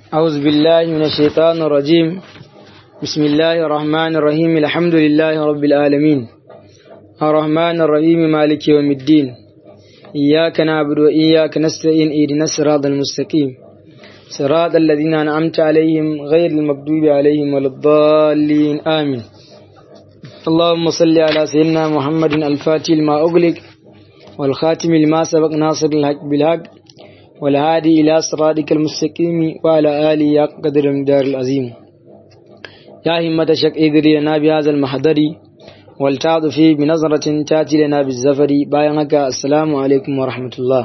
أعوذ بالله من الشيطان الرجيم. بسم الله الرحمن الرحيم. الحمد لله رب العالمين الرحمن الرحيم مالك يوم الدين. إياك نعبد وإياك نستعين. اهدنا الصراط المستقيم صراط الذين أنعمت عليهم غير المغضوب عليهم ولا الضالين آمين. اللهم صل على سيدنا محمد الفاتح لما أغلق والخاتم لما سبق ناصر الحق بالحق والهادي إلى صراطك المستقيم وعلى آله حق قدر المقدار العظيم. يا همة شك إدري لنا بهذا المحضر والتعظ فيه بنظرة تأتي لنا بالزفر. بايعك السلام عليكم ورحمة الله.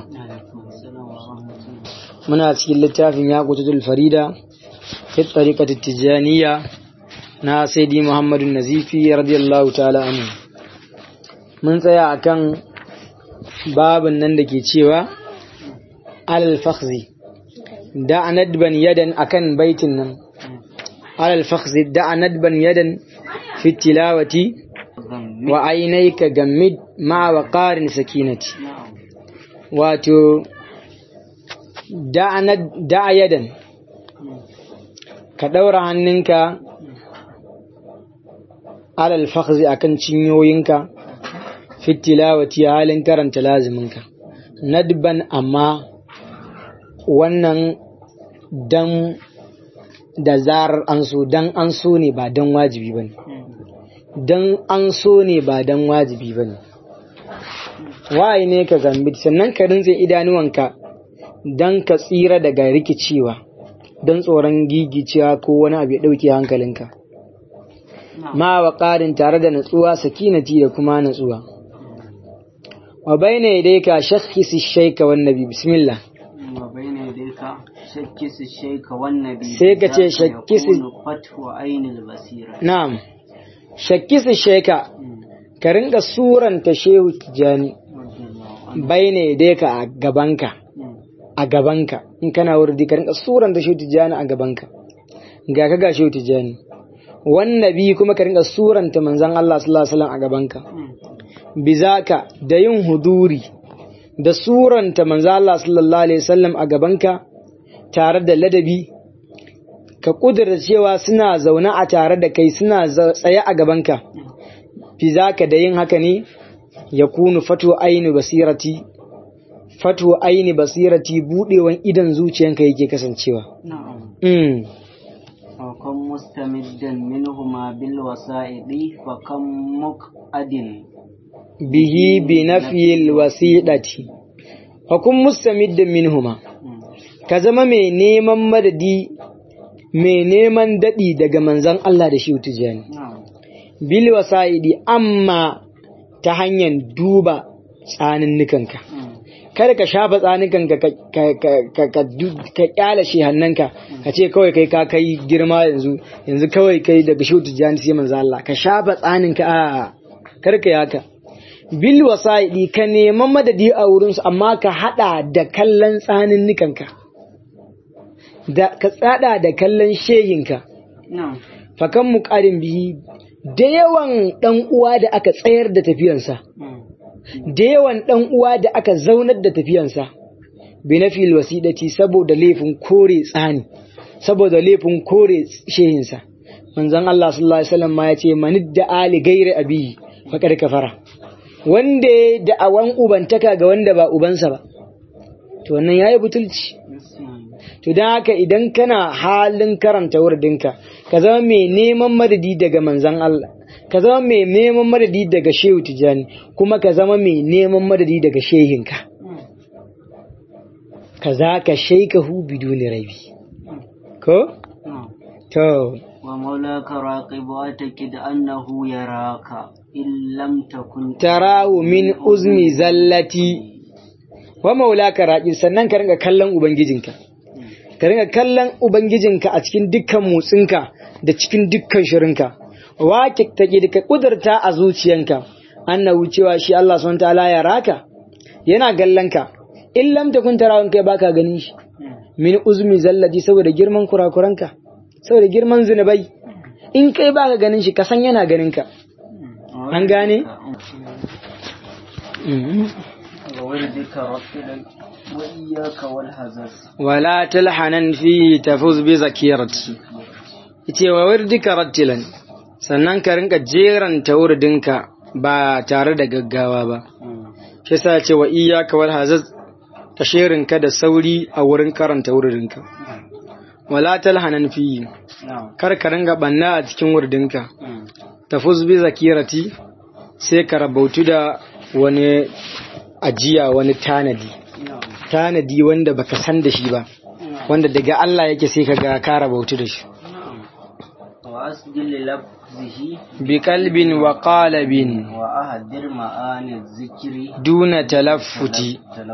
من أسكيل للتافي ياقوتة الفريدة في الطريقة التجانية نا سيدي محمد النزيفي رضي الله تعالى عنه. من سيا كان باب النندكي تشيوا alal fakhzi da nadban yadan akan baitin nan alal fakhzi da nadban yadan fi tilawati wa aynayka gammid ma waqarin sakinati. wato da yadan ka daura hannunka alal fakhzi akan cinyoyinka fi tilawati halin karanta laziminka nadban, amma wannan dan da zarar an so, dan an so ne ba dan wajibi bane, dan an so ne ba dan wajibi bane. waye ne ka zambi sannan ka rinse idanuwanka dan ka tsira daga rikicewa, dan tsoron gigicewa ko wani abu ya dauke hankalinka. ma wa qarin tare da natsuwa, sakinati da kuma natsuwa. wa bayna yadayka shakhisi shayka wan nabi bismillah. شكس الشيك والنبي سيكا شكس فتح عين البصيرة. نعم شكس الشيك كرنك سورة تشيو تجاني بين يديك أجابنك إن كان وردي كرنك سورة تشيو تجاني أجابنك جاكا شيو تجاني والنبي كما كرنك سورة تمنزان الله صلى الله عليه وسلم أجابنك بذاك ديون هدوري da suranta manzo Allah sallallahu alaihi wasallam a gabanka tare da ladabi, ka kudurta cewa suna zaune a tare da kai, suna tsaye a gabanka. fi zaka da yin haka ne ya kunu fatu aini basirati budewan idan zuciyanka yake kasancewa. وكم مستمدا منهما بالوسائد وكم مقعد bihi bi nafyil wasidati. hukum mustamiddan minhuma, ka zama mai neman madadi, mai neman dadi daga manzon Allah da shi tijani. bil wasaidi, amma ta hanyar duba tsaninnikanka. kada ka shafa tsaninkanka ka kyala shi hannunka ka ce kawai kai ka kai girma yanzu kawai kai daga shi tijani sai manzon Allah ka shafa tsaninka. a kar ka yaka. bil wasaidi, ka neman madadi a wurinsu, amma ka hada da kallon tsaninnikanka, da ka tsada da kallon shehinka. fakan muqarin bihi, da yawan dan uwa da aka tsayar da tafiyansa, da yawan dan uwa da aka zaunar da tafiyansa. bi nafil wasidati, saboda laifin kore tsani, saboda laifin kore shehinsa. manzon Allah sallallahu alaihi wasallam ma yace manidda ali gairi abihi faqad kafara. wanda da awan ubantaka ga wanda ba ubansa ba, to wannan yayi butulci. to dan haka idan kana halin karanta wurdinka, ka zama mai neman madadi daga manzon Allah, ka zama mai neman madadi daga Shehu Tijani, kuma ka zama mai neman madadi daga shehinka. kazaka shaykhu biduni raibi ko to. ومولاك راقب واتكد أنه يراك إن لم تكن تراه من أزم زلتي. ومولاك راقب, sannan ka ringa kallon ubangijinka, ka ringa kallon ubangijinka a cikin dukkan motsinka da cikin dukkan shirinka. wake take ka kudurta a zuciyanka annahu cewa shi Allah subhanahu wataala ya raka, yana gallanka. in lam takun tarahu, kai baka ganin shi. min uzmi zallati, saboda girman kurakuranka, saboda girman zinubai. in kai baka ganin shi, ka san yana ganin ka. an gane. وإياك والهزل ولا تلحنا فيه تفوز بذكيرتي yace wa wurdika rattilan sannan ka rinka jeranta wurdinka ba tare da gaggawa ba shi yasa ce wa iyyaka wal hazaz ka sherinka da sauri a wurin karanta wurdinka wala talhanan fi kar ka ringa banna a cikin wurdinka tafuz bi zakirati sai ka rabautu da wani ajiya wani tanadi wanda baka san da shi ba wanda daga Allah yake sai ka ga ka rabautu da shi وأسجل لفظه بقلب وقالب وأهدر معاني الذكر دون تلفت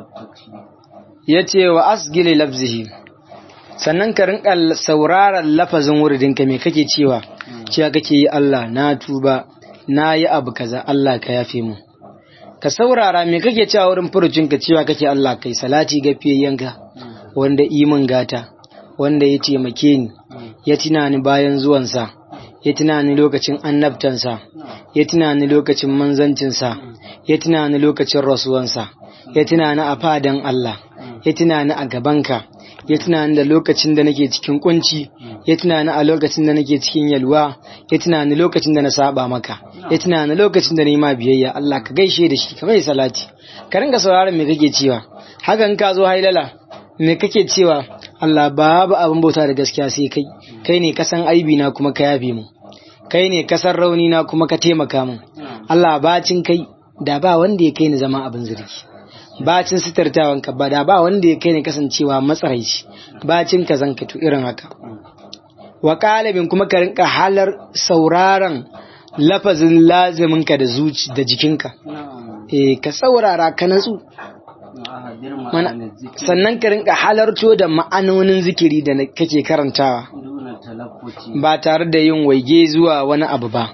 yace wa asgili lafzihi sannan ka rinka sauraron lafazin wuridinka me kake cewa kake yi Allah na tuba na yi abu kaza Allah ka yafe mu ka saurara me kake cewa wurin furucinka cewa kake Allah kai salati ga fiyayyanka wanda imin gata wanda ya taimake ni ya tunani bayan zuwansa ya tunani lokacin annabtansa ya tunani lokacin manzancinsa ya tunani lokacin rasuwansa ya tunani a fadan Allah ya tunani a gabanka ya tunani da lokacin da nake cikin kunci ya tunani a lokacin da nake cikin yalwa ya tunani lokacin da na saba maka ya tunani lokacin da na yi ma biyayya Allah ka gaishe da shi ka mai salati ka ringa sauraron me kake cewa hakan ka zo hailala me kake cewa Allah babu abin bauta da gaskiya sai kai ne kasan aibi na kuma ka yafe mu kai ne kasan rauni na kuma ka taimaka min Allah bacin kai da ba wanda ya kai ni zama abin zurgi bacin sitartawan ka ba da ba wanda ya kai ni kasancewa matsaraici bacin ka zanka to irin haka wa qalibin kuma ka rinka halar sauraron lafazin lazimin ka da zuci da jikinka ka saurara ka natsu sannan ka rinka halarto da ma'anonin zikiri da kake karantawa ba tare da yin waige zuwa wani abu ba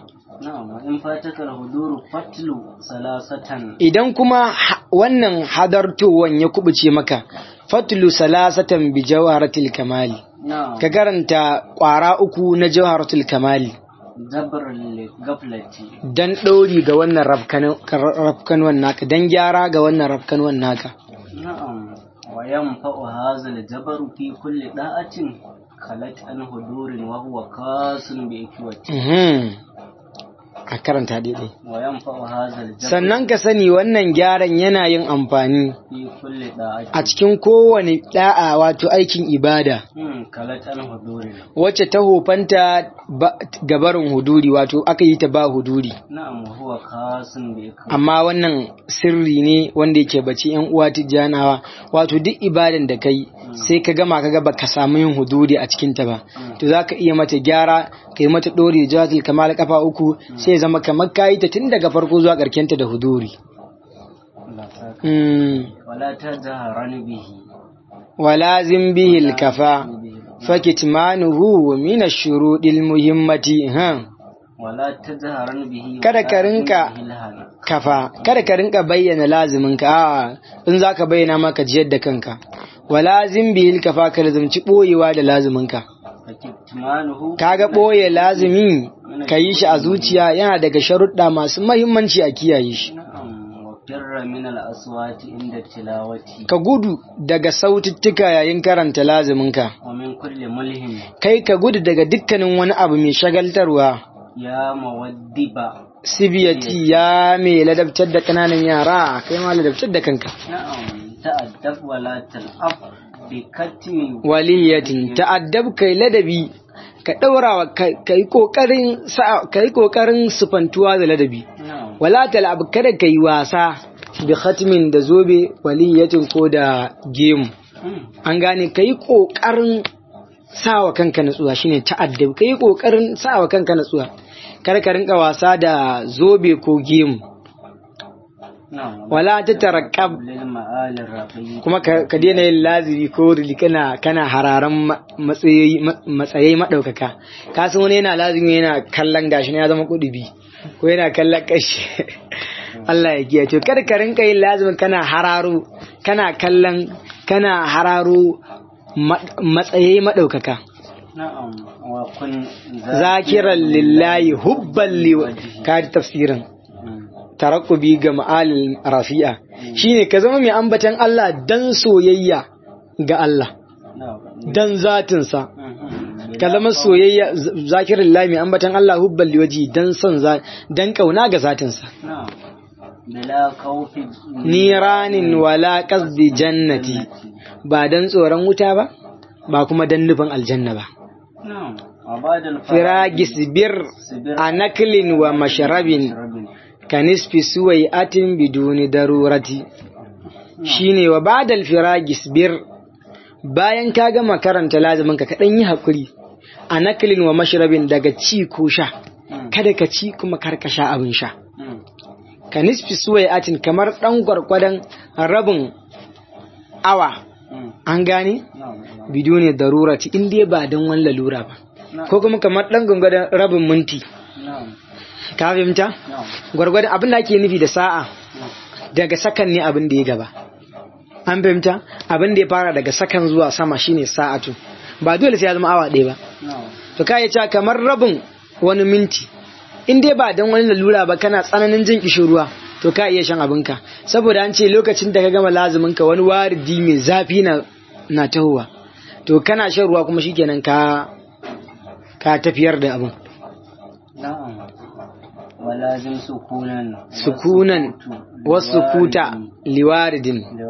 idan kuma wannan hadartowan ya kubuce maka fatlu salasatan bi jawharatil kamali ka karanta kwara 3 na jawharatul kamali dan ɗori ga wannan rafkanuwan naka dan gyara ga wannan rafkanuwan naka wayan fa'u hazal jabaru fi kulli da'atin kalat an hudurin wa huwa kasun bi ikwati a karanta daidai wayan fa'u hazal jabaru sannan ka sani wannan gyaran yana yin amfani fi kulli da'atin a cikin kowane da'a wato aikin ibada kalat an hudurin wacce ta hofanta gabarin huduri wato aka yi ta ba huduri na'am huwa kasun bi ikwati amma wannan sirri ne wanda yake bace yan uwa tijjanawa wato duk ibadan da kai sai ka gama ka ga baka samu yin huduri a cikin ta ba to zaka iya mata gyara kai mata dori jawatul kamal kafa 3 sai zama kamar kai ta tun daga farko zuwa karken ta da huduri wala tajharan bihi walazim bihi al-kafa fakitmanuhu min ash-shurudil muhimmati wala tajharan bihi kada ka rinka kafa kada ka rinka bayyana laziminka in zaka bayyana maka jiyar da kanka walazim bil kafa ka lazimci boyewa da laziminka kaga boye lazimi kayi shi a zuciya yana daga sharuɗa masu muhimmanci a kiyaye shi ka gudu daga saututtuka yayin karanta laziminka kai ka gudu daga dukkanin wani abu mai shagaltarwa ya mawaddiba sibiyati ya mai ladabtar da kananan yara kai ma ladabtar da kanka ta'addab wala tal'ab bi katmin waliyatin ta'addab kai ladabi ka daurawa kai kokarin sufantuwa da ladabi wala tal'ab kada kai wasa bi khatmin da zobe waliyatin ko da gemu an gane kai kokarin sawa kanka natsuwa shine ta'addab kai kokarin sawa kanka natsuwa kar ka rinka wasa da zobe ko gemu wala ta tarakkab kuma ka daina yin laziri ko rili kana hararan matsayi madaukaka ka san wani yana lazimi yana kallon gashi ne ya zama kudubi ko yana kallon kashi Allah ya kiyaye to kar ka rinka yin lazimi kana kallon kana hararo matsayi madaukaka zakiran lillahi hubban li ka tafsirin tarakkubi ga ma'alil rafi'a shine ka zama mai ambatan Allah dan soyayya ga Allah dan zatinsa ka zama soyayya zakirin Allah mai ambatan Allah hubbal liwaji dan son dan kauna ga zatinsa bila khawfi niranin wala qasdi jannati ba dan tsoron wuta ba ba kuma dan nufin aljanna ba firagis bir anaklin wa masharabin kanisfi suwai'atin biduni darurati shine wa ba'dal firagis bir bayan ka gama karanta lazimin ka kadan yi hakuri anaklin wa masharabin daga ci ko sha kada ka ci kuma karkasha abin sha kanisfi suwai'atin kamar dan gwargwadon rabin awa an gane biduni darurati in dai ba dan wani lalura ba ko kuma kamar dan gwargwadon rabin minti ka fahimta gwargwadon abin da ake nufi da sa'a daga sakan ne abin da ya gaba an fahimta abin da ya fara daga sakan zuwa sama shine sa'atu ba dole sai ya zama awa ɗaya ba to ka yi cewa kamar rabin wani minti in dai ba dan wani lalura ba kana tsananin jin kishin ruwa to ka iya shan abinka saboda an ce lokacin da ka gama lazumin ka wani waridi mai zafi na tahowa to kana shan ruwa kuma shikenan ka tafiyar da abin ولازم سكونا والسكوت لوارد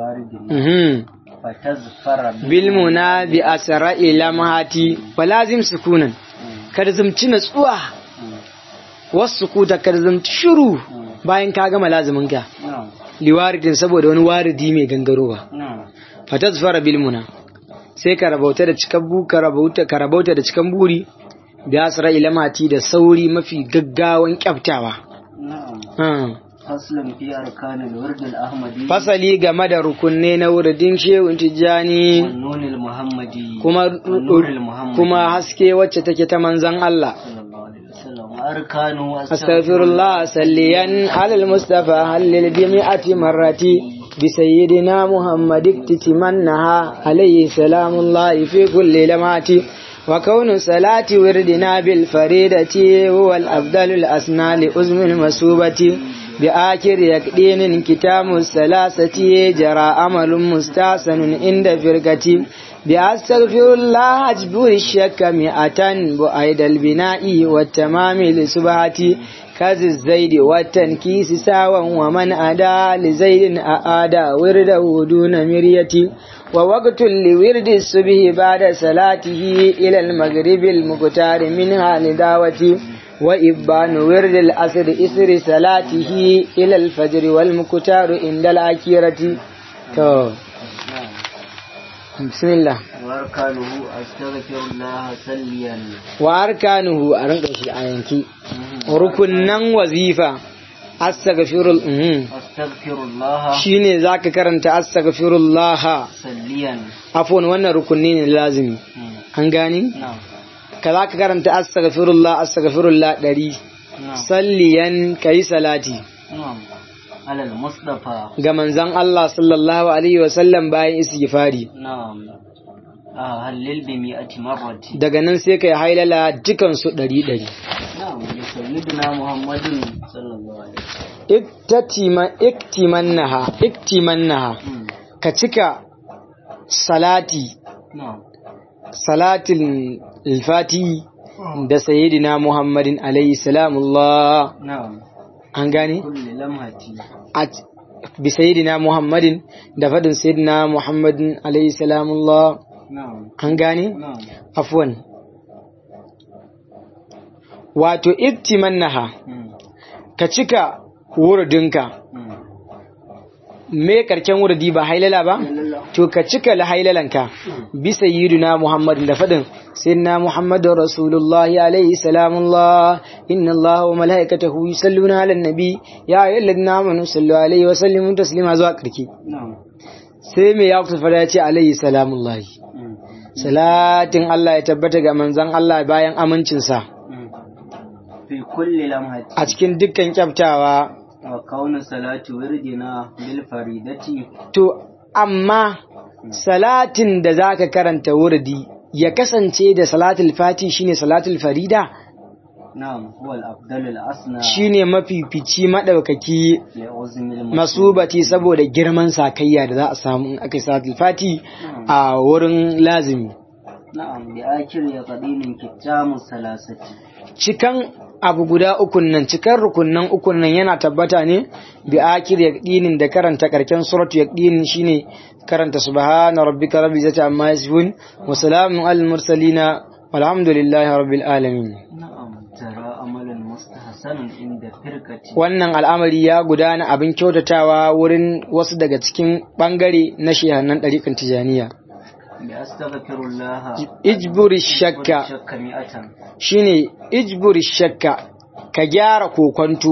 فتزفر بالمنى بأسراء لمهاتي ولازم سكونا كرزمتي نتsuwa والسكوت كرزمتي shiru bayan ka gama lazumin ka liwaridin saboda wani waridi mai gangarowa fatazfara bilmuna sai ka rabauta da cikabbu ka rabauta da cikan buri bi asra ilamati da sauri mafi gaggawan kyaftawa faslun fi arkanil wird al ahmadi fasali game da rukunne na wuridin shehu tijani nunil muhammadi kuma haske wacce take ta manzon Allah arkanu astaghfirullah salliyan alal mustafa halil jami'ati marrati bi sayyidina muhammad iktitimanha alayhi salamullahi fi kulli lamati وكون صلاة وردنا بالفريدة هو الأفضل الأسنى لأزم المسوبة بآخر يقدين كتام الثلاثة جرى أمل مستحسن عند فرقة بأستغفر الله أجبر الشك مئة بأيد البناء والتمام لسبحة كز الزيد والتنكيس ساوا ومن أدى لزيد أعادى ورده دون مرية ووقت لورد الصبح بعد صلاته إلى المغرب المختار منها لدعوتي وإبان ورد الأسر إسر صلاته إلى الفجر والمختار عند الأكيرة بسم الله وأركانه أستغفر الله سليا وأركانه أرنكشي آيانكي ركنا وظيفة astaghfirullah shine zaka karanta astaghfirullah salliyan afwan wannan rukunni ne lazimi an gani ka zaka karanta astaghfirullah 100 salliyan kai salati alal mustafa ga manzon Allah sallallahu alaihi wasallam bayan istighfari halil bi mi'ati marrati daga nan sai kai hailala dukan su 100 na'am sayyidina muhammadin sallallahu alaihi iktimannaha ka cika salatin alfati da sayyidina muhammadin alaihi salamullah an gane bi sayyidina muhammadin da fadin sayyidina muhammadin alaihi salamullah an gane afwan wato iktimannaha ka cika wuridinka me karken wuridi ba hailala ba to ka cika la hailalanka bi sayyidina muhammad da fadin sayyidina muhammadur rasulullah alaihi salamullah inna allaha wa malaikatahu yusalluna ala nabi ya ayyuhalladhina amanu sallu alaihi wa sallimu taslima zuwa karki sai me ya fara ya ce alaihi salamullah salatin Allah ya tabbata ga manzon Allah bayan amincinsa fi kulli lamhati a cikin dukkan kyaftawa wa kauna salati wirdina bil faridati to amma salatin da zaka karanta wurdi ya kasance da salatul fati shine salatul farida نعم هو الأفضل الأسنى shine mafifici madaukaki لعظم المسؤول masubati saboda girman sakayya da za a samu in aka yi salatul fati a wurin lazimi. نعم بآخر يقدين كتام الثلاثة Cikan abu guda ukun nan, cikan rukunnan ukun nan yana tabbata ne bi akir yaqinin da karanta karken suratu yaqin shine karanta subhana rabbika rabbil izzati amma yasifun wa salamun alal mursalina walhamdulillahi rabbil alamin. نعم ترى أملا مستحسن عند فرقة Wannan al'amari ya gudana abin kyautatawa wurin wasu daga cikin bangare na shehannan ɗariƙan tijaniya. بأستغفر الله Ijburi shakka شك مئة shine ijburi shakka ka gyara kokonto.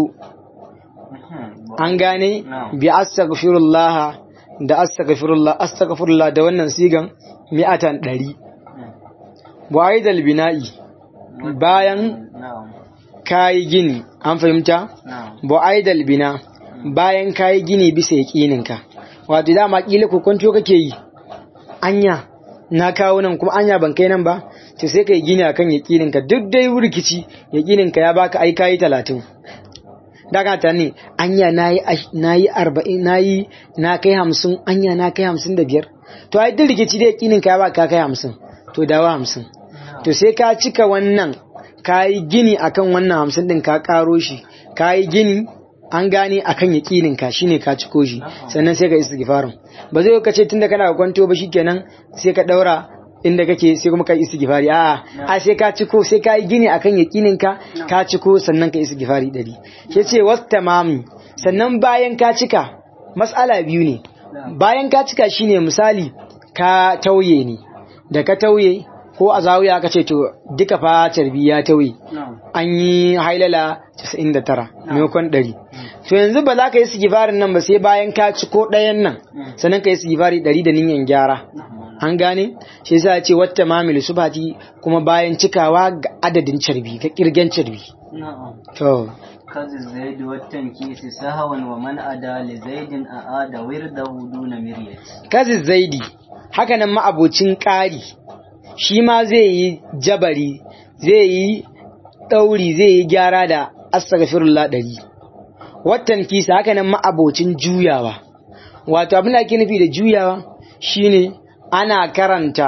An gane bi astaghfirullah da astaghfirullah da wannan sigan mi'atan 100. Wa'idal bina'i bayan نعم kayi gini an fahimta نعم bu'aidal bina bayan kayi gini bisa yaqininka wato dama kila kokonto kake yi anya na kawo nan kuma anya ban kai nan ba to sai kai gini akan yaqininka duk dai rikici yaqininka ya baka ai kayi 30 daga ta ne anya nayi 40 nayi na kai 50 anya na kai 55 to ai duk rikici da yaqininka ya baka kai 50 to dawo 50 to sai ka cika wannan kayi gini akan wannan 50 din ka karo shi kayi gini an gane akan yakinin ka shine ka ciko shi sannan sai ka istighfarin ba zai ka ce tunda kana kwanto ba shikenan sai ka daura inda kake sai kuma ka istighfari a sai ka ciko sai ka yi gini akan yakinin ka ciko sannan ka istighfari 100 yace wastamami sannan bayan ka cika mas'ala biyu ne bayan ka cika shine misali ka tauye ne da ka tauye ko a zawiya aka ce to duka fa tarbiya tauye an yi hailala 99 maimakon 100 to yanzu ba za ka yi sigifarin nan ba sai bayan ka ci ko ɗayan nan sannan ka yi sigifari 100 da niyan gyara an gane shi yasa ce wata mamilu subati kuma bayan cikawa ga adadin carbi ga kirgen carbi نعم to كذا زيد والتنكيس سهوا ومن أدى لزيد أعاد ورده دون مرية kazi zaidi haka nan ma'abocin ƙari shi ma zai yi jabari zai yi ɗauri zai yi gyara da astaghfirullah 100 watan kisa haka nan ma'abocin juyawa wato abin da ake nufi da juyawa shine ana karanta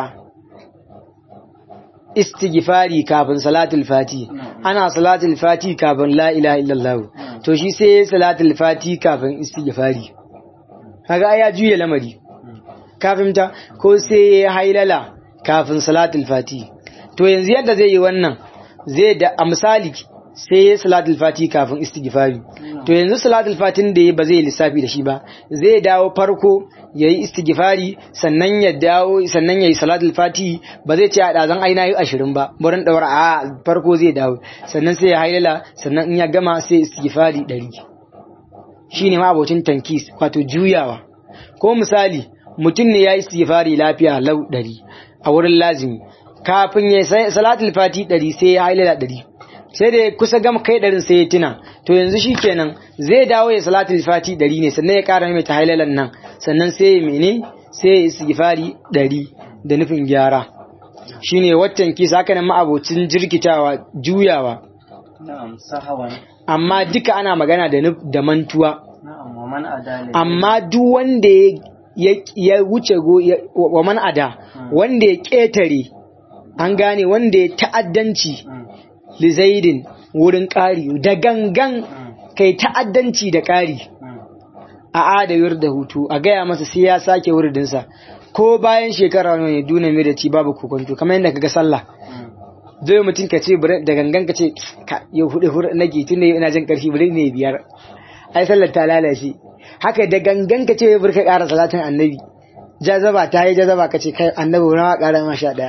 istighfari kafin salatul fati ana salatul fati kafin la ilaha illallah to shi sai salatul fati kafin istighfari kaga ai ya juya lamari kafin ta ko sai ya hailala kafin salatul fati to yanzu yadda zai yi wannan zai da a misali sai ya salatul fati kafin istighfari to yanzu salatul fatin da ba zai lissafi da shi ba zai dawo farko yayi istighfari sannan ya dawo sannan yayi salatul fati ba zai ce a dazan ai nayi 20 ba burin daura a farko zai dawo sannan sai ya hailala sannan in ya gama sai istighfari 100 shine ma abocin tankis wato juyawa ko misali mutum ne yayi istighfari lafiya lau 100 a wurin lazimi kafin ya salatul fati 100 sai ya hailala 100 sai da kusa gama kai 100 sai ya tuna to yanzu shikenan zai dawo ya salatul fati 100 ne sannan ya ƙara mai ta hailalan nan sannan sai ya mene sai ya istighfari 100 da nufin gyara shine waccan kisa haka nan ma'abocin jirkitawa juyawa نعم سهوا amma duka ana magana da mantuwa نعم ومن أدى amma duk wanda ya wuce wa man ada wanda ya ƙetare an gane wanda ya ta'addanci li zaidin wurin ƙari da gangan kai ta'addanci da ƙari a adawar da hutu a gaya masa sai ya sake wuridinsa ko bayan shekara ne duna mai da ci babu kokonto kamar yadda kaga sallah zai mutum ka ce da gangan ka ce yau hudu nake tun ne ina jin karfi bari ne 5 ai sallar ta lalace haka da gangan ka ce bai burka ƙara salatin annabi jazaba ta yi jazaba ka ce kai annabi na ƙara ma 11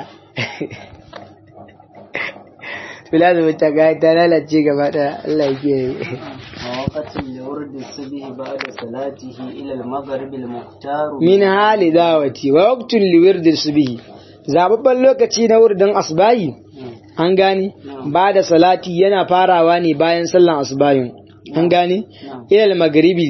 filazu ta ga ta lalace gaba da Allah yake ووقت لورد الصبح بعد صلاته إلى المغرب المختار min hali dawati wa waqtul liwirdi subhi zababban lokaci na wurdin asbahi an gane ba da salati yana farawa ne bayan sallan asbahin an gane ilal magribi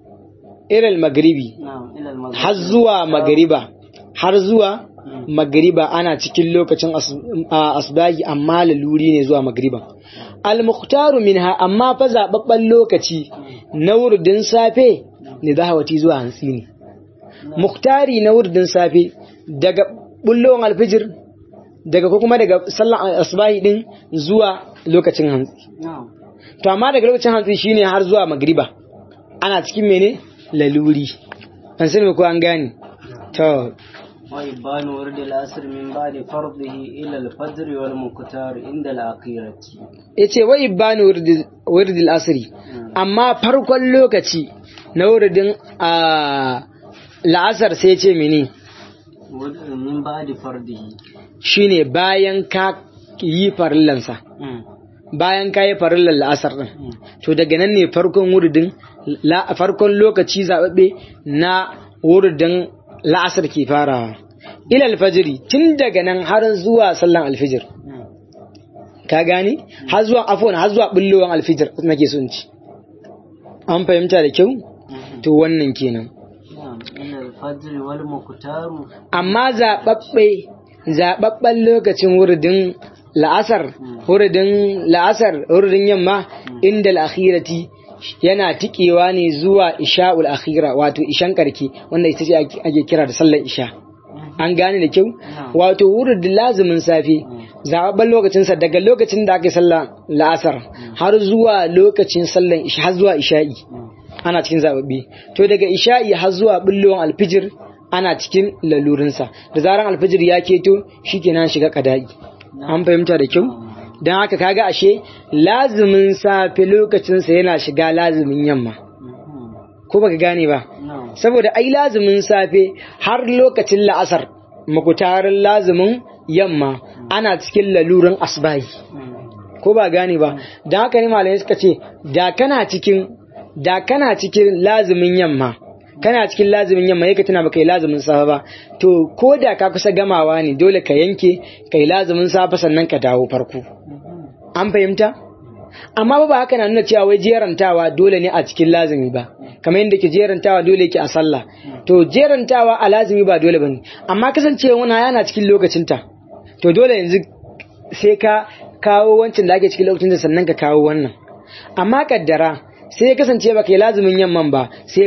نعم إلى المغرب har zuwa magriba har zuwa magriba ana cikin lokacin asbahi amma laluri ne zuwa magriba al-mukhtaru minha amma fa zababban lokaci na wurdin safe ne zahawati zuwa hantsi ne mukhtari na wurdin safe daga bullowar alfijir daga ko kuma daga sallar asbahi din zuwa lokacin hantsi to amma daga lokacin hantsi shine har zuwa magriba ana cikin mene laluri an sani ko an gane to وإبان ورد العصر من بعد فرضه إلى الفجر والمقتار عند الأخيرة yace wa ibanu wurdil asri amma farkon lokaci na wurdin la'asar sai yace mene min ba'di fardihi shine bayan ka yi farillansa bayan ka yi farillan la'asar din to daga nan ne farkon lokaci zababbe na wurdin la'asar ke farawa ila alfajiri tun daga nan har zuwa sallan alfijir ka gani har zuwa bullowan alfijir nake son ci an fahimta da kyau to wannan kenan amma zababben lokacin wurdin wurdin yamma inda al-akhirati yana tikewa ne zuwa isha'ul akhira wato ishan karki wanda ita ce ake kira da sallar isha an gane da kyau wato wurin lazimin safe zababban lokacin sa daga lokacin da aka sallar la'asar har zuwa lokacin sallar isha har zuwa isha'i ana cikin zababbe to daga isha'i har zuwa bullowan alfijir ana cikin lalurin sa da zaran alfijir ya keto shikenan shiga qada'i an fahimta da kyau don haka kaga ashe lazimin safe lokacinsa yana shiga lazimin yamma ko baka gane ba saboda ai lazimin safe har lokacin la'asar makutarin lazimin yamma ana cikin lalurin asbahi ko ba gane ba don haka ne malamai suka ce da kana cikin lazimin yamma yake tana baka yi lazimin safa ba to ko da ka kusa gamawa ne dole ka yanke kai lazimin safa sannan ka dawo farko an fahimta amma ba haka na nuna cewa wai jerantawa dole ne a cikin lazimi ba kamar yadda ke jerantawa dole yake a sallah to jerantawa a lazimi ba dole bane amma kasancewa wannan yana cikin lokacinta to dole yanzu sai ka kawo wancan da ake cikin lokacin sannan ka kawo wannan amma kaddara sai ya kasance baka yi lazimin yamman ba sai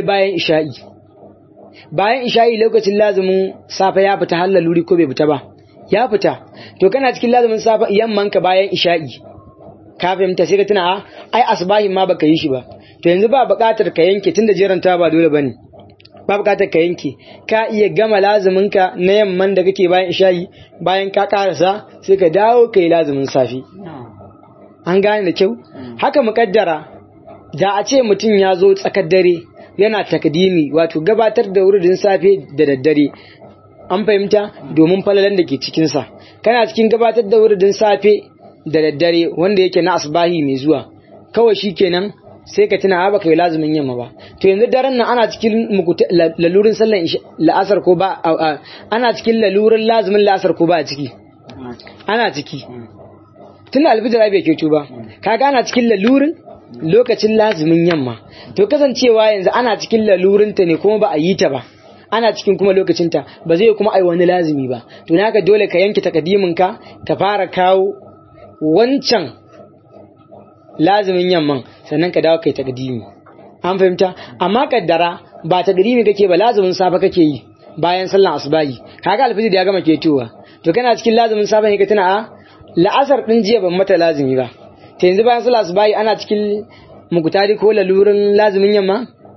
bayan isha'i lokacin lazimin safa ya fita halaluri ko bai fita ba ya fita to kana cikin lazimin safa yamman ka bayan isha'i ka fahimta sai ka tuna ai asbahin ma baka yi shi ba to yanzu ba buƙatar ka yanke tunda jeranta ba dole bane ba buƙatar ka yanke ka iya gama lazimin ka na yamman da kake bayan isha'i bayan ka karasa sai ka dawo kai lazimin safi an gane da kyau haka muƙaddara da a ce mutum ya zo tsakar dare yana takdimi wato gabatar da wuridin safe da daddare an fahimta domin falalan da ke cikinsa kana cikin gabatar da wuridin safe da daddare wanda yake na asbahi mai zuwa kawai shikenan sai ka tuna ba kai lazumin yamma ba to yanzu daren nan ana cikin lalurin sallan la'asar ko ba ana cikin lalurin lazumin la'asar ko ba a ciki ana ciki tun alfijir bai keto ba kaga ana cikin lalurin lokacin lazumin yamma to kasancewa yanzu ana cikin lalurinta ne kuma ba a yi ta ba ana cikin kuma lokacinta ba zai kuma ai wani lazumi ba to naka dole ka yanke takadimin ka fara kawo wancan lazumin yamman sannan ka dawo kai takadimi an fahimta amma kaddara ba takadimi kake ba lazumin safa kake yi bayan sallan asubahi kaga alfijir ya gama ketowa to kana cikin lazumin safa ne ka tuna la'asar din jiya ban mata lazumi ba ta yanzu bayan sallah asubahi ana cikin mukutari ko lalurin lazumin yamma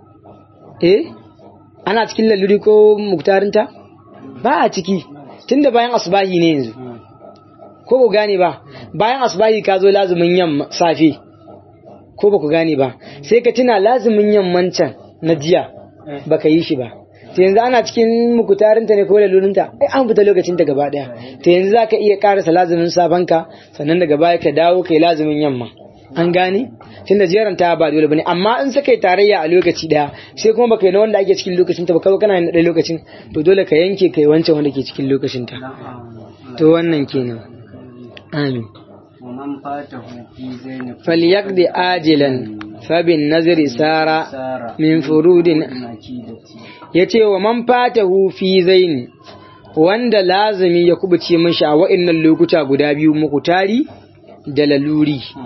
ana cikin laluri ko muktarinta ba a ciki tunda bayan asubahi ne yanzu ko ku gane ba bayan asubahi ka zo lazumin yamma safe ko ba ku gane ba sai ka tuna lazumin yamman can na jiya baka yi shi ba ta yanzu ana cikin mukutarinta ne ko lalurinta an fita lokacinta gaba daya ta yanzu za ka iya karasa lazumin safanka sannan daga baya ka dawo kai lazumin yamma an gane tunda jeranta ba dole bane amma in suka yi tarayya a lokaci daya sai kuma baka yi na wanda ake cikin lokacinta ba kawai kana yin da lokacin to dole ka yanke kai wancan wanda ke cikin lokacinta to wannan kenan amin ومن فاته في زين فليقضي آجلا فبالنظر سارا من فرود yace wa man fatahu fi zaini wanda lazimi ya kubuce mishi a wa'annan lokuta guda biyu mukutari da laluri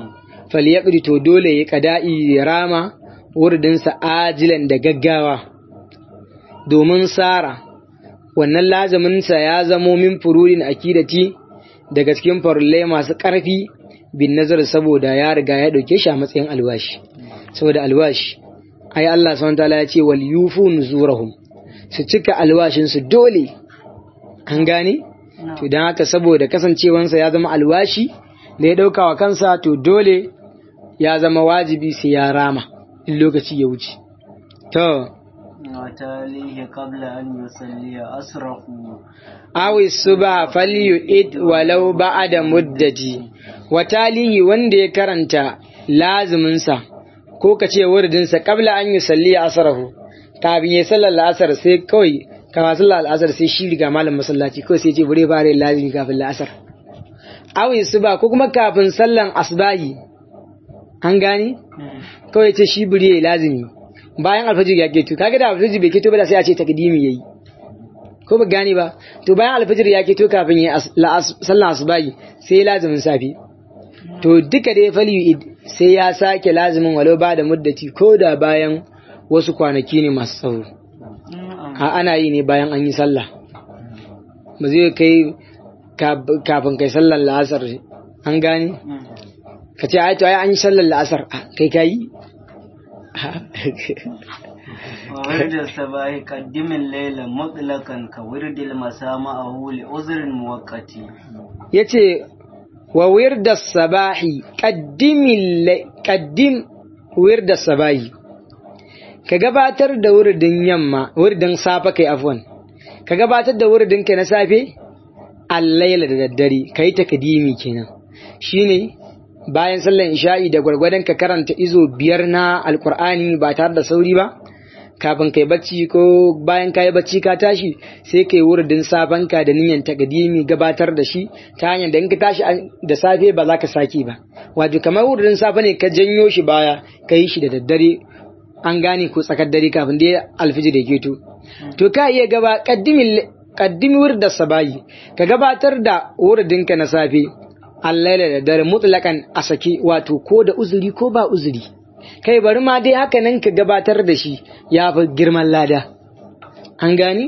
falyaqdi to dole ya qada'i rama wurdinsa ajilan da gaggawa domin sara wannan lazaminsa ya zamo min furudin akidati daga cikin farullai masu ƙarfi bin nazar saboda ya riga ya ɗauke shi a matsayin alwashi saboda alwashi ai Allah subhanahu wataala ya ce wal yufu nuzurahum su cika alwashin su dole an gane to dan haka saboda kasancewansa ya zama alwashi da ya ɗauka wa kansa to dole ya zama wajibi sai ya rama in lokaci ya wuce to وتاليه قبل أن يصلي أسره أو الصبح فليؤد ولو بعد مدة وتاليه وندي كرنتا لازمنسا ko ka ce wurdinsa kabla an yi salli asarahu kafin ya sallar la'asar sai kawai kafin sallar al'asar sai shi riga malam masallaci kawai sai ce bure fare lazimi kafin la'asar awi su ba ko kuma kafin sallan asbahi an gani kawai ce shi bure lazimi bayan alfajir ya keto kaga da alfajir bai keto ba sai a ce takdimi yayi ko ba gani ba to bayan alfajir ya keto kafin ya sallan asbahi sai lazimin safi to duka dai fali sai ya sake lazimin walau ba da muddati ko da bayan wasu kwanaki ne masu tsawo ana yi ne bayan an yi sallah ba zai kai kafin kai sallar la'asar an gane ka ce ai to ai an yi sallar la'asar kai kai وورد الصباح قدم الليل مطلقا كورد المساء معه لعذر مؤقت yace wa wirda sabahi qaddim wirda sabahi ka gabatar da wurdin yamma wurdin safa kai afwan ka gabatar da wurdin ka na safe al-layla da daddare kai takdimi kenan shine bayan sallar isha'i da gwargwadon ka karanta izo 5 na alqur'ani ba tare da sauri ba kafin kai bacci ko bayan kai bacci ka tashi sai kai wurdin safanka da niyyar takdimi gabatar da shi ta hanyar da in ka tashi da safe ba za ka saki ba wato kamar wurdin safa ne ka janyo shi baya kai shi da daddare an gane ko tsakar dare kafin dai alfijir da keto to ka iya gaba qaddimi wurda sabayi ka gabatar da wurdin ka na safe allaila da dare mutlaqan asaki wato ko da uzuri ko ba uzuri kai bari ma dai haka nan ka gabatar da shi ya fi girman lada an gani?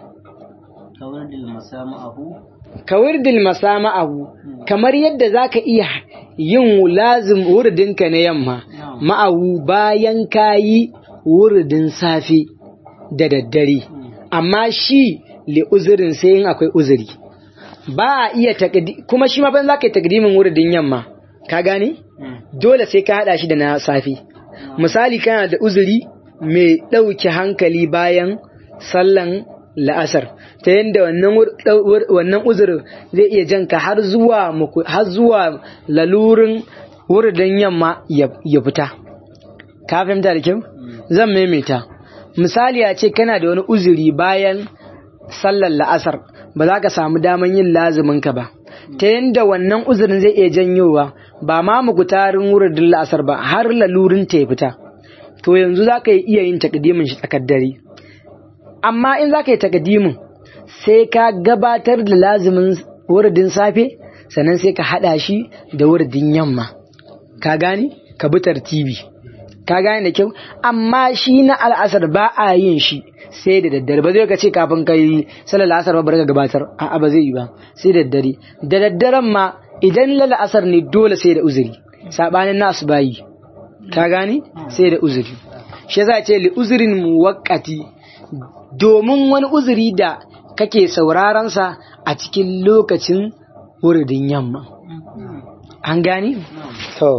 kawirdil masama'ahu kamar yadda za ka iya yin lazim wurdinka na yamma ma'ahu bayan ka yi wurdin safe da daddare amma shi li uzurin sai yin akwai uzuri ba a iya kuma shi ma ban za ka yi takdimin wurdin yamma ka gane? dole sai ka haɗa shi da na safe misali kana da uzuri mai ɗauke hankali bayan sallan la'asar ta yadda wannan uzurin zai iya janka har zuwa lalurin wuridin yamma ya fita ka fahimta da kyau zan maimaita misali ya ce kana da wani uzuri bayan sallan la'asar ba za ka samu daman yin lazumin ka ba ta yadda wannan uzurin zai iya janyowa ba ma mukutarin wuridin la'asar ba har lalurin ta ya fita to yanzu za ka iya yin takdimin shi tsakar dare amma in za ka yi takdimin sai ka gabatar da lazumin wuridin safe sannan sai ka haɗa shi da wuridin yamma ka gane ka bi tartibi ka gane da kyau amma shi na al'asar ba a yin shi sai da daddare ba zai ka ce kafin ka yi salar asar ba ka gabatar a'a ba zai yi ba sai da daddare da daddaren ma idan lal'asar ne dole sai da uzuri sabanin nasu bayi ka gane sai da uzuri shi za ce li uzurin muwaqqati domin wani uzuri da kake sauraron sa a cikin lokacin wuridin yamma an gane to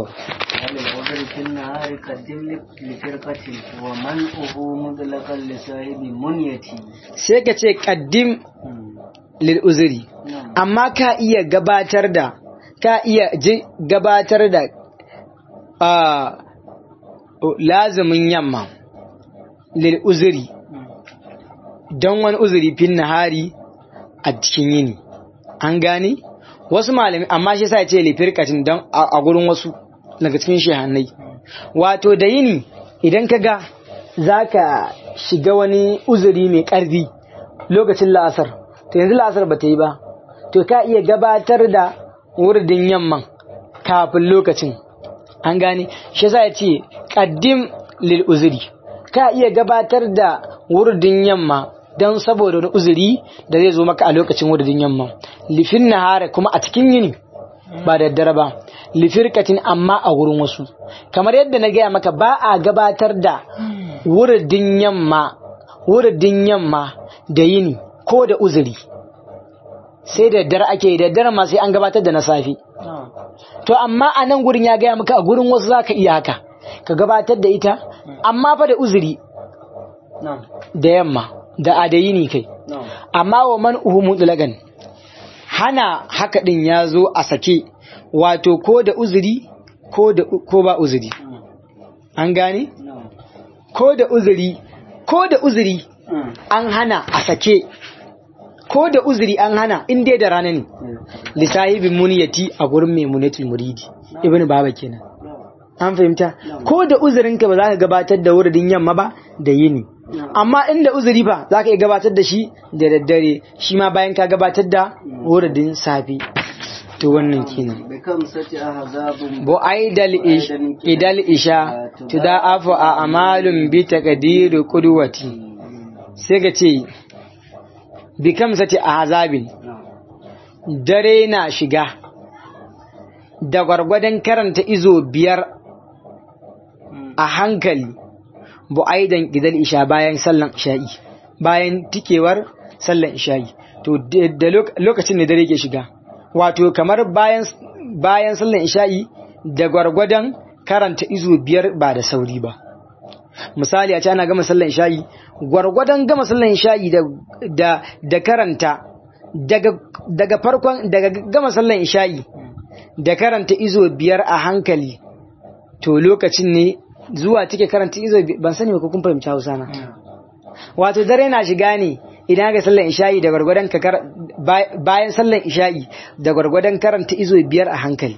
sai ka ce kaddim lil uzuri amma ka iya gabatar da lazumin yamma lil uzuri don wani uzuri fin nahari a cikin yini an gane wasu malami amma shi sai ce lifirkatin don a gurin wasu daga cikin shehannai wato da yini idan ka ga za ka shiga wani uzuri mai ƙarfi lokacin la'asar to yanzu la'asar ba ta yi ba to ka iya gabatar da wurdin yamman kafin lokacin an gane shi yasa ya ce qaddim lil uzri ka iya gabatar da wurdin yamma don saboda wani uzuri da zai zo maka a lokacin wurdin yamma lifin nahara kuma a cikin yini ba da daddare ba lifirkatin amma a wurin wasu kamar yadda na gaya maka ba a gabatar da wurdin yamma da yini ko da uzuri sai da daddare ake da daddare ma sai an gabatar da na safi to amma a nan gurin ya gaya maka a gurin wasu zaka iya haka ka gabatar da ita amma fa da uzuri da yamma da adayini kai amma wa man uhu mutlaqan hana haka din ya zo a sake wato ko da uzuri ko ba uzuri an gane ko da uzuri an hana a sake ko da uzuri an hana in dai da rana ne lisahibin muniyati a gurin maimunatul muridi ibnu baba kenan an fahimta ko da uzurinka ba za ka gabatar da wuridin yamma ba da yini amma inda uzuri ba za ka iya gabatar da shi da daddare shi ma bayan ka gabatar da wuridin safi to wannan kenan bu idal isha tudaafu a amalun bi taqdir qudwati sai ga ce bi kamsati ahzabin dare na shiga da gwargwadon karanta izo 5 a hankali bu aidan idal isha bayan sallan isha'i bayan tikewar sallan isha'i to da lokacin ne dare ke shiga wato kamar bayan sallan isha'i da gwargwadon karanta izo 5 ba da sauri ba misali a ce ana gama sallan isha'i gwargwadon gama sallan isha'i da karanta daga farkon daga gama sallan isha'i da karanta izo 5 a hankali to lokacin ne zuwa take karanta izo ban sani ba ko kun fahimci Hausa na wato dare na shiga ne idan ga sallan isha'i da gwargwadon bayan sallan isha'i da gwargwadon karanta izo 5 a hankali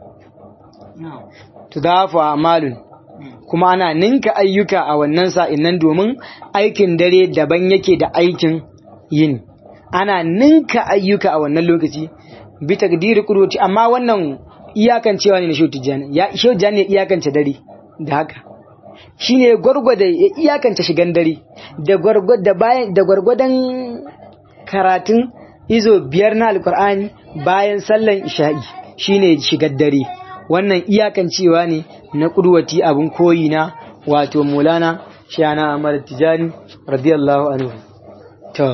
to dafa amalun kuma ana ninka ayyuka a wannan sa'in nan domin aikin dare daban yake da aikin yin ana ninka ayyuka a wannan lokaci bi takdiri qudwati amma wannan iyakan cewa ne na Shehu Tijjani Shehu Tijjani ne iyakance dare da haka shine gwargwada iyakance shigan dare da gwargwadan karatun izo 5 na alqur'ani bayan sallan isha'i shine shigar dare wannan iyakan cewa ne na qudwati abun koyi na wato Maulana Shana Ahmad Tijani radiyallahu anhu to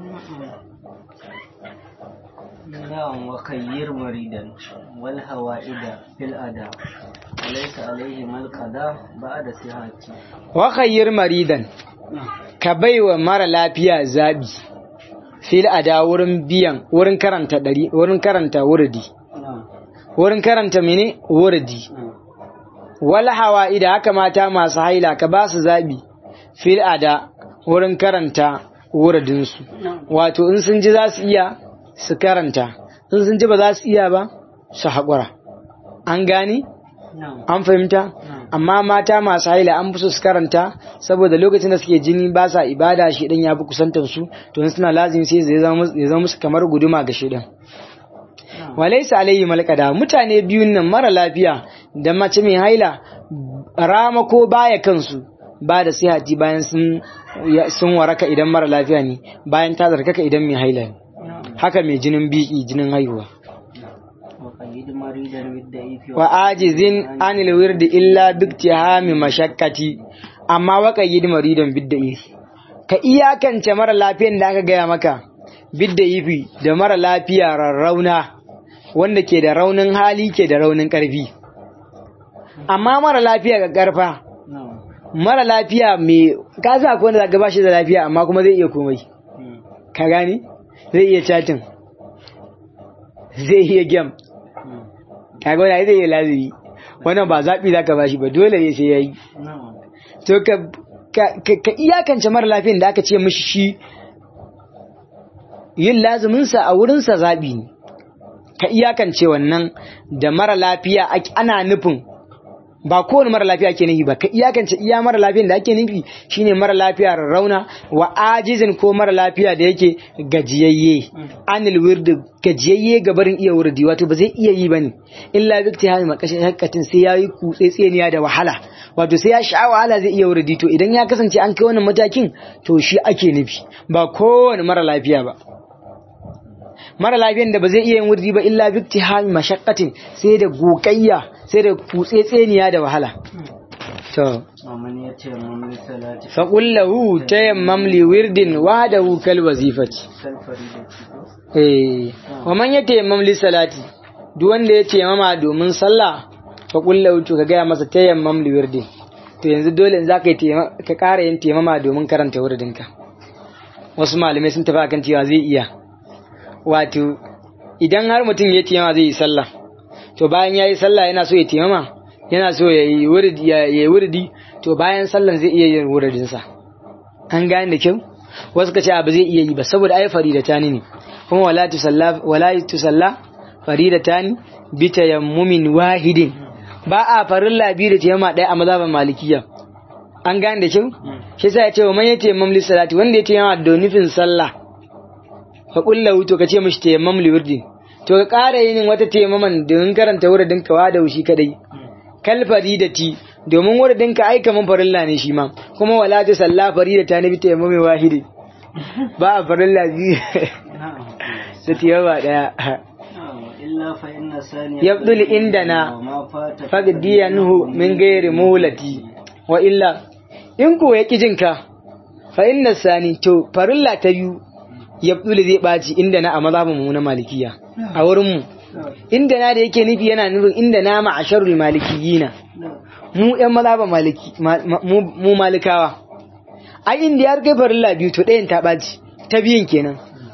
نعم وخير مريدا والهوائد في الأداء وليس عليه ما القضاء بعد صحته وخير مريدا كبيوا mara lafiya zabi fil ada wurin karanta wurdi wurin karanta mene wurdi wal hawaida haka mata masu haila ka ba su zabi fil ada wurin karanta wurdin su wato in sun ji za su iya su karanta in sun ji ba za su iya ba su haƙura an gani an fahimta amma mata masu haila an fi so su karanta saboda lokacin da suke jini ba sa ibada shi dan ya fi kusantar su to suna lazimi sai ya zama musu kamar guduma ga shedan walaysa alayhi malqada mutane biyun nan mara lafiya da mace mai haila rama ko baya kansu ba da sihati bayan sun waraka idan mara lafiya ne bayan ta zarkaka idan mai haila ne haka mai jinin biki jinin haihuwa wa ajizin anil wirdi illa biktihami mashakkati amma wa qayyid maridan bidda'i ka iyakance mara lafiyan da aka gaya maka bidda'i da mara lafiya rarrauna wanda ke da raunin hali ke da raunin karfi amma mara lafiya ga karfa mara lafiya mai kaza ko wanda zaka bashi da lafiya amma kuma zai iya komai ka gani zai iya chatting zai iya game kaga wani zai iya lazimi wannan ba zaɓi za ka bashi ba dole ne sai ya yi to ka iyakance mara lafiyan da aka ce mishi shi yin laziminsa a wurinsa zaɓi ne ka iyakance wannan da mara lafiya ana nufin ba kowane mara lafiya ake nufi ba, ka iyakance iya mara lafiyan da ake nufi shine mara lafiya rauna wa ajizin ko mara lafiya da yake gajiyayye anil wirdi gajiyayye gabarin iya wurdi wato ba zai iya yi bane illa bikti hal makashin hakkatin sai yayi kutsetseniya da wahala wato sai ya sha wahala zai iya wurdi to idan ya kasance an kai wannan matakin to shi ake nufi ba kowane mara lafiya ba mara lafiyan da ba zai iya yin wurdi ba illa bikti hal mashaqqatin sai da gokayya sai da kutsetseniya da wahala to fa qul lahu tayammam li wirdin wahdahu kal wazifati wa man yatayammam li salati duk wanda ya tayammama domin sallah fa qul lahu to ka ga masa tayammam li wirdin to yanzu dole in zaka yi ka ƙara yin tayammama domin karanta wurdinka wasu malamai sun tafi akan cewa zai iya wato idan har mutum ya tayammama zai yi sallah to bayan yayi sallah yana so ya tayammama yana so ya yi wurdi to bayan sallan zai iya yin wurdin sa an gane da kyau wasu kace ba zai iya yi ba saboda ai faridatani ne kuma wala tusalla faridatani bi tayammumin wahidin ba a farilla biyu da tayammuma ɗaya a mazhaban malikiya an gane da kyau shi yasa ya ce wa man yatayammam li salati wanda ya tayammama da nufin sallah fa kullu to kace mishi tayammam li wurdin to ka ƙara yin wata taimaman don karanta wuridin ka wa da shi kadai kal faridati domin wuridin ka ai kaman farilla ne shi ma kuma wala ta salla faridata ne bi taimami wahidi ba a farilla biyu sai tiyawa daya illa fa inna sani yabdul indana faqdiyanhu min ghairi mulati wa illa in ko ya kijinka fa inna sani to farilla ta biyu yabdul zai baci inda na a mazhabin mu na malikiya a wurin mu inda na da yake nufi yana nufin inda na ma'asharul malikiyina mu ɗan mazhabin maliki mu malikawa ai inda ya kai farilla biyu to ɗayan ta baci ta biyun kenan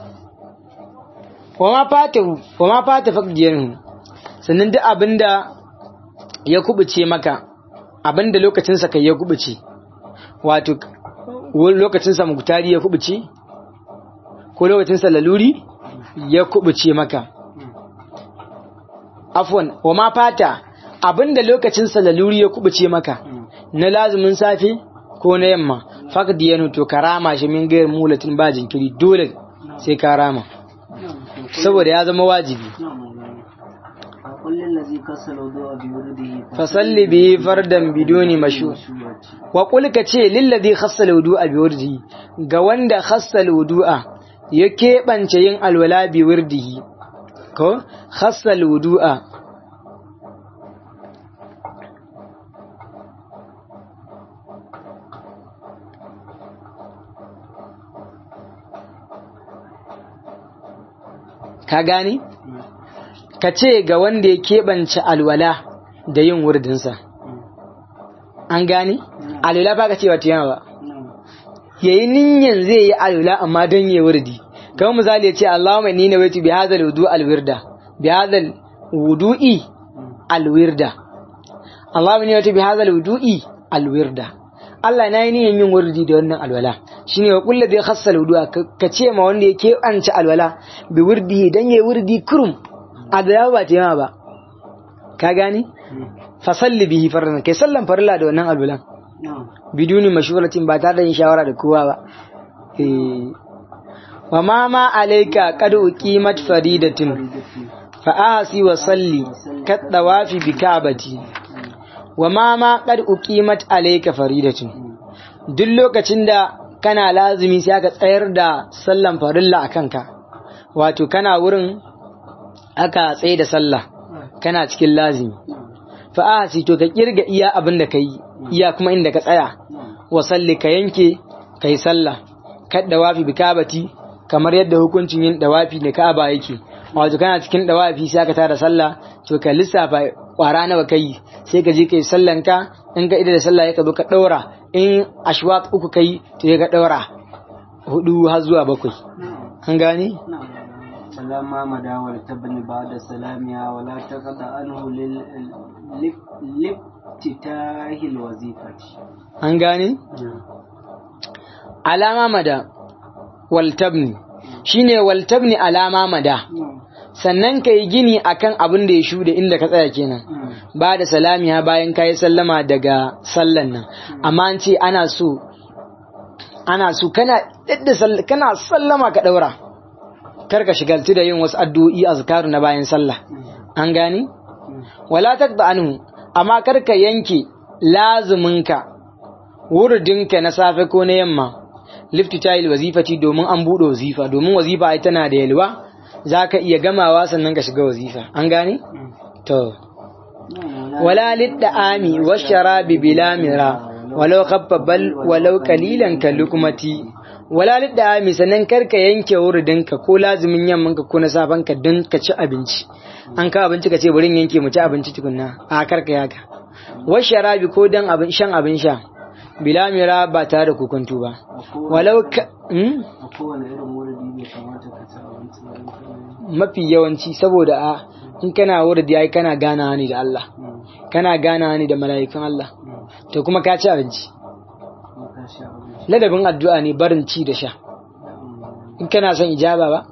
wa ma fata faqdiyanhu sannan duk abinda ya kubuce maka abinda lokacin sa kai ya kubuce wato lokacin sa mugtari ya kubuce ko lokacin sa laluri ya kubuce maka afwan wa ma fata abinda lokacin sa laluri ya kubuce maka na lazumin safe ko na yamma faqdiyanhu to karama shi min gairin mulatin ba jinkiri dole sai karama saboda ya zama wajibi fasalli bihi fardan biduni mashu wa qul ka ce lillazi khassal wudu'a bi wurdihi ga wanda khassal wudu'a ya keɓance yin alwala bi wurdihi ko khassal wudu'a ka gani ka ce ga wanda ya keɓance alwala da yin wurdinsa an gani alwala ba ka ce wata yana ba yayi ninyan zai yi alwala amma don yi wurdi kamar misali ya ce Allahumma inni nawaitu bi hadha alwudu alwirda bi hadha alwudu'i alwirda Allahumma inni nawaitu bi hadha alwudu'i alwirda Allah na yi niyan yin wurdi da wannan alwala shine wa kullu zai khassal wudu'a ka ce ma wanda yake anta alwala bi wurdi dan yayi wurdi kurum adaya ba ta ba ka gani fa salli bihi farran kai sallan farilla da wannan alwalan biduni mashuratin ba tare da yin shawara da kowa ba wa ma alayka qad uqimat faridatin fa ahsi wa salli kat dawafi bi ka'bati wa ma qad uqimat alayka faridatin duk lokacin da kana lazimi sai aka tsayar da sallan farilla akan ka wato kana wurin aka tsaye da sallah kana cikin lazimi fa ahsi to ka kirga iya abin da kai iya kuma inda ka tsaya wa salli ka yanke kai sallah kad dawafi bi ka'bati kamar yadda hukuncin yin dawafi da Ka'aba yake wato kana cikin dawafi sai ka tada sallah to ka lissafa kwara nawa kai sai ka je kai sallan ka in ka ida da sallah ka zo ka daura in ashwaq uku kai to ya ka daura 4 har zuwa 7 an gane سلام مداول تبني بعد سلامها ولا تقضى عنه لافتتاح الوظيفة an gane alama mada waltabni shine waltabni alama mada sannan ka yi gini akan abin da ya shuɗe inda ka tsaya kenan ba da salamiya bayan ka yi sallama daga sallan nan amma an ce ana so kana sallama ka ɗaura kar ka shigalci da yin wasu addu'o'i azkaru na bayan sallah an gani wala taqda anhu amma kar ka yanke lazuminka wurdinka na safe ko na yamma liftitayil wazifati domin an buɗe wazifa domin wazifa ai tana da yalwa zaka iya gamawa sannan ka shiga wazifa an gane to wala lid'ami washarabi bila mira walau khaffa bal walau qalilan kalukumati wala lid'ami sannan karka yanke wurdinka ko lazumin yammanka ko na safanka don ka ci abinci an ka abinci ka ce bari yanke mu ci abinci tukunna a karka yaka washarabi ko dan shan abin sha bila mira ba tare da kokonto ba walau mafi yawanci saboda in kana wurdi ai kana ganawa ne da Allah kana ganawa ne da mala'ikun Allah to kuma ka ci abinci ladabin addu'a ne barin ci da sha in kana son ijaba ba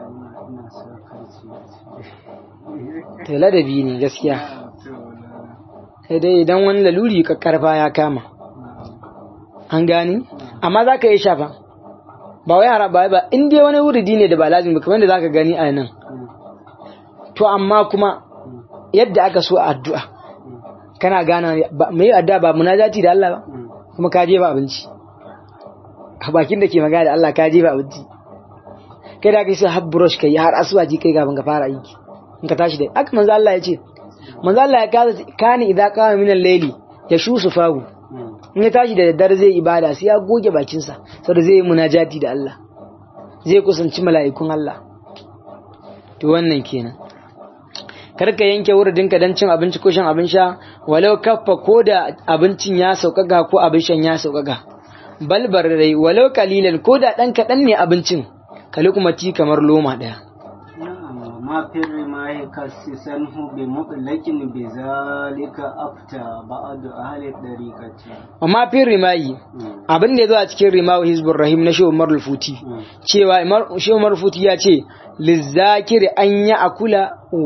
to ladabi ne gaskiya sai dai idan wani laluri ka karfa ya kama an gani amma za ka yi shafa ba wai hara ba in dai wani wuridi ne da ba lazimi kamar da za ka gani a nan to amma kuma yadda aka so addu'a kana gana mai addu'a ba munajati da Allah ba kuma ka je ba abinci a bakin da ke magana da Allah ka je ba abinci kai da kai sai har brush kai har aswaji kai gaban ka fara aiki in ka tashi da aka manzo Allah ya ce manzo Allah ya kaza kani idza qama min al-layli yashusu fahu in ya tashi da daddare zai ibada sai ya goge bakinsa saboda zai yi munajati da Allah zai kusanci mala'ikun Allah to wannan kenan karka yanke wuridinka don cin abinci ko shan abin sha walau kaffa ko da abincin ya sauƙaƙa ko abin shan ya sauƙaƙa balbar rai walau kalilan ko da ɗan kaɗan ne abincin kali kuma ci kamar loma ɗaya ما في الرماح كسسنه بمطلق بذلك أفتى بعض أهل الطريقة وما في الرماح abin da ya zo a cikin rimahu hizbur rahim na shehu Umar Futi cewa shehu Umar Futi ya ce lizakiri an ya akula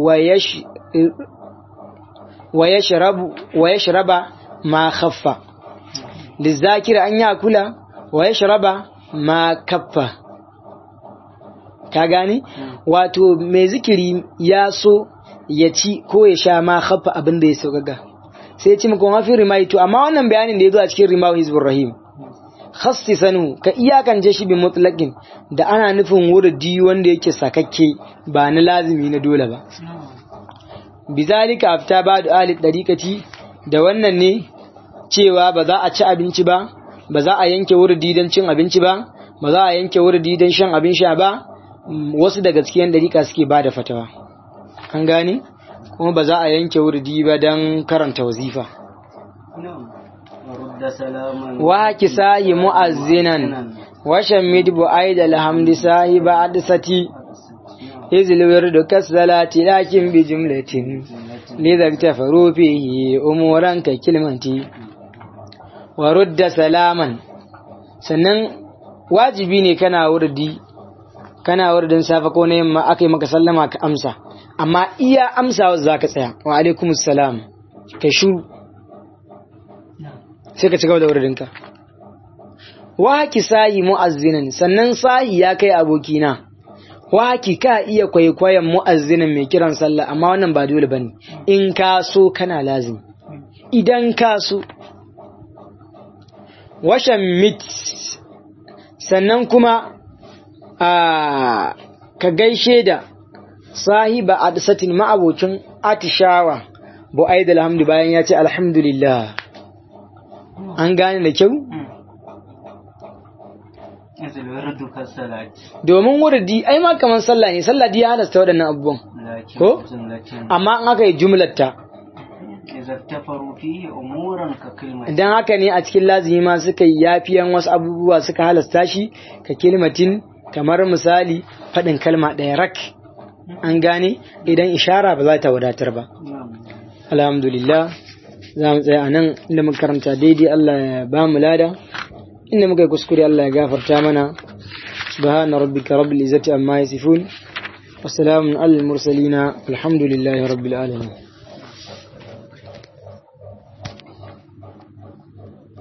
wa yashraba ma khaffa lizakiri an ya akula wa yashraba ma kaffa ka gane wato mai zikiri ya so ya ci ko ya sha ma khaffa abin da ya sauƙaƙa sai ya ci maka mafi rimayi to amma wannan bayanin da ya zo a cikin rimahu hizbur rahim khassisanu ka iyakance shi bi mutlaqin da ana nufin wurdi wanda yake sakakke ba na lazimi na dole ba bizalika afta ba'du ahli dariqati da wannan ne cewa ba za a ci abinci ba ba za a yanke wurdi don cin abinci ba ba za a yanke wurdi don shan abin sha ba wasu daga cikin dariqa suke ba da fatawa an gane kuma ba za a yanke wurdi ba don karanta wazifa wa kisayi mu'azzinan wa shammid bu'aid alhamdi sahiba adisati izil wirdu kasalati lakin bi jumlatin lidha tafaru fihi umuran ka kilmanti wa rudda salaman sannan wajibi ne kana wurdin safa ko na yamma akai maka sallama ka amsa amma iya amsawa zaka tsaya wa alaikumus salam kai shuru sai ka ci gaba da wuridinka waki sahi mu'azzinan sannan sahi ya kai abokina waki ka iya kwaikwayon mu'azzinan mai kiran sallah amma wannan ba dole bane in ka so kana lazimi idan ka so washan mit sannan kuma ka gaishe da sahiba adsatin ma'abocin atishawa bu'aid alhamdu bayan ya ce alhamdulillah an gane da kyau domin wurdi ai ma kaman sallah ne sallah ya halasta waɗannan abubuwan ko amma an aka yi jumlarta idan haka ne a cikin lazimi ma suka yi yafiyan wasu abubuwa suka halasta shi ka kilmatin kamar misali faɗin kalma ɗaya rak an gane idan ishara ba za ta wadatar ba alhamdulillah za mu tsaya a nan inda muka karanta daidai Allah ya ba mu lada inda muka yi kuskure Allah ya gafarta mana subhana rabbika rabbil izzati amma yasifun wa salamun alal mursalina alhamdulillahi rabbil alamin